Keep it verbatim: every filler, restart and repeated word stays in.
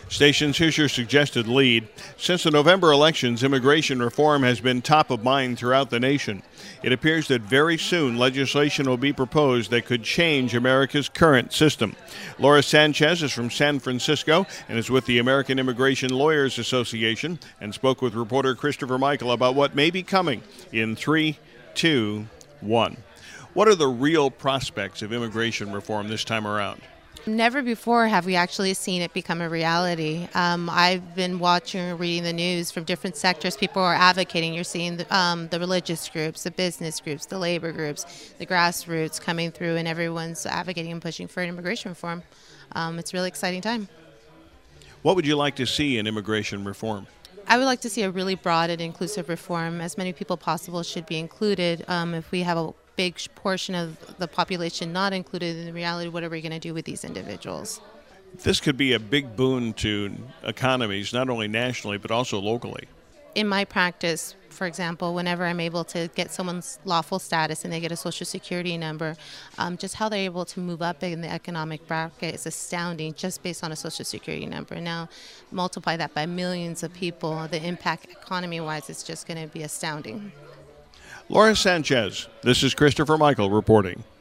Stations, here's your suggested lead. Since the November elections, immigration reform has been top of mind throughout the nation. It appears that very soon legislation will be proposed that could change America's current system. Laura Sanchez is from San Francisco and is with the American Immigration Lawyers Association and spoke with reporter Christopher Michael about what may be coming in three, two, one. What are the real prospects of immigration reform this time around? Never before have we actually seen it become a reality. Um, I've been watching and reading the news from different sectors. People are advocating. You're seeing the, um, the religious groups, the business groups, the labor groups, the grassroots coming through, and everyone's advocating and pushing for immigration reform. Um, it's a really exciting time. What would you like to see in immigration reform? I would like to see a really broad and inclusive reform. As many people possible should be included. Um, if we have a big portion of the population not included in the reality, what are we going to do with these individuals? This could be a big boon to economies, not only nationally, but also locally. In my practice, for example, whenever I'm able to get someone's lawful status and they get a social security number, um, just how they're able to move up in the economic bracket is astounding just based on a social security number. Now, multiply that by millions of people, the impact economy-wise is just going to be astounding. Laura Sanchez, this is Christopher Michael reporting.